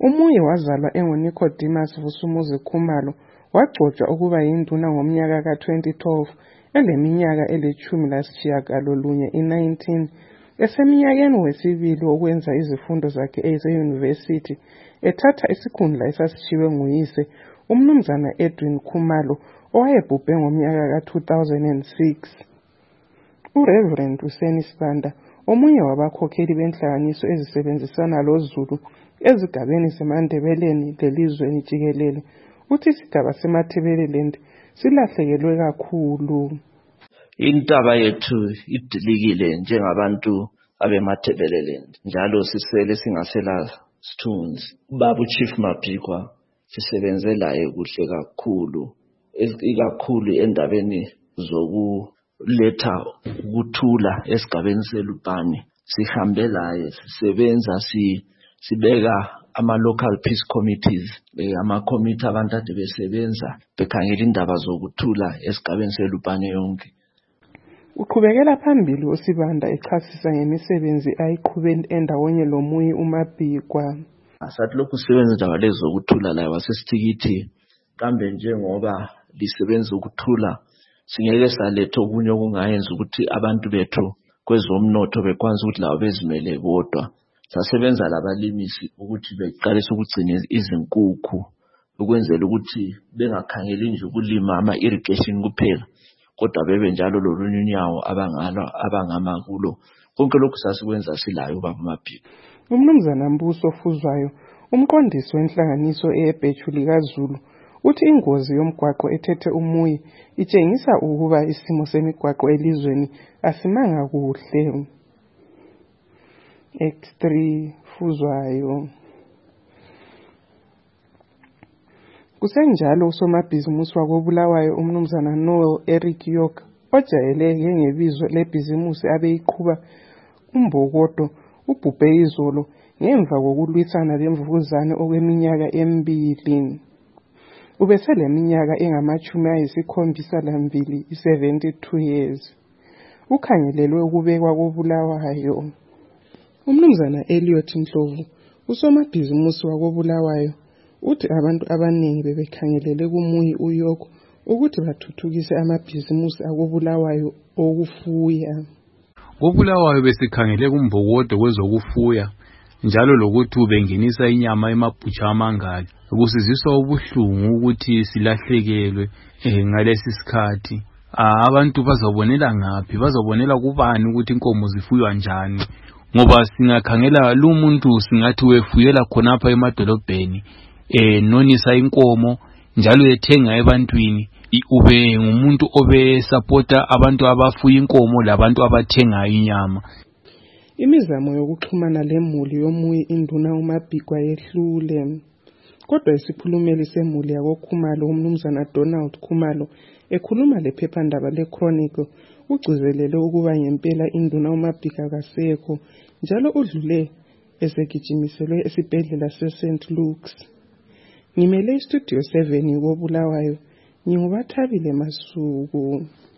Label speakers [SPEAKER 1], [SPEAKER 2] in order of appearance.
[SPEAKER 1] Umuyi wazalwa enguNicodemus Vusumuzi Khumalo, wagcotshwa ukuba yinduna ngomnyaka ka-2012 eneminyaka eli-19, eseminyakeni wesibili wokwenza izifundo zakhe ezeyunivesithi, ethatha isikhundla esasishiywe nguyise, uMnumzana Edwin Khumalo, owayebhubhe ngomnyaka ka-2006. UReverend Useni Sibanda, omunye wabakhokheli benhlanganiso ezisebenzisana loZulu ezigabeni zeMandebeleni lelizweni jikelele, uthi isigaba seMatabeleland silahlekelwe kakhulu.
[SPEAKER 2] Intaba yethu idilikile njengabantu abeMatabeleland, njalo sisele singasela sithunzi. Ubaba uChief Mabhikwa sisebenze laye kuhle kakhulu, ikakhulu endabeni zokuletha ukuthula esigabeni seLupane. Sihambe laye, sisebenza, sibeka ama-local peace committees, ama-committee abantu ade besebenza bekhangela indaba zokuthula esigabeni seLupane yonke.
[SPEAKER 1] Uqhubekela phambili uSibanda echasisa ngemisebenzi ayiqhube endawonye lomuyi uMabhikwa.
[SPEAKER 2] Asathi lokhu sisebenza indaba lezo zokuthula la wasesithikithi, kambe njengoba lisebenza ukuthula singeke saletha okunye okungayenza ukuthi abantu bethu kwezomnotho bekwanisa ukuthi labo bezimele bodwa. Sasebenza labalimisi ukuthi beqalise ukugcina izinkukhu ukwenzela ukuthi bengakhangeli nje ukulima ama-irrigation kuphela, kodwa bebe njalo lolunye unyawo abangama kulo. Konke lokhu sasikwenza silayo ubaba Mabhikwa.
[SPEAKER 1] UMnumzana Mbuso Fuzwayo, umqondisi wenhlanganiso eyeBhethu kaZulu, uthi ingozi yomgwaqo ethethe umuyi itshengisa ukuba isimo semigwaqo elizweni asimanga kuhle. X3 Fuzwayo. Kusenjalo usomabhizimusi wakoBulawayo uMnumzana Noel Eric York, ojayeleke ngebizo lebhizimusi abeyiqhuba uMbokodo, ubhubhe izolo ngemva kokulwisana lemvukuzane okweminyaka emibili. Ubeseleminyaka engama-72, 72 years. Ukhangelelwe ukubekwa koBulawayo. UMnumzana Elliot Ndlovu, usomabhizimusi wakoBulawayo, uthi abantu abaningi bebekhangelele kumuyi uYork ukuthi bathuthukise amabhizimusi akoBulawayo okufuya.
[SPEAKER 3] KoBulawayo besikhangele kuMbokodo kwezokufuya, njalo lokuthi ubengenisa inyama emabhutsha amangaki. Kusiziswa ubuhlungu ukuthi silahlekelwe ngalesi sikhathi. Abantu bazobonela ngaphi? Bazobonela kubani ukuthi inkomo zifuywa njani? Ngoba singakhangela lo muntu singathi wefuyela khonapha emadolobheni, nonisa inkomo njalo ethenga ebantwini, ube ngumuntu obe supporta abantu abafuya inkomo labantu abathenga inyama.
[SPEAKER 1] Imizamo yokuxhumana lemuli yomuyi induna uMabhikwa yehlule. Kodwa isikhulumeli semuli yakoKhumalo uMnumzana Donald Khumalo ekhuluma lephephandaba leChronicle ugcizelele ukuba ngempela induna uMabhikwa kasekho, njalo udlule esegijimiselwe esibhedlela seSt Luke's. Ngimele iStudio 7 koBulawayo, nginguBathabile Masuku.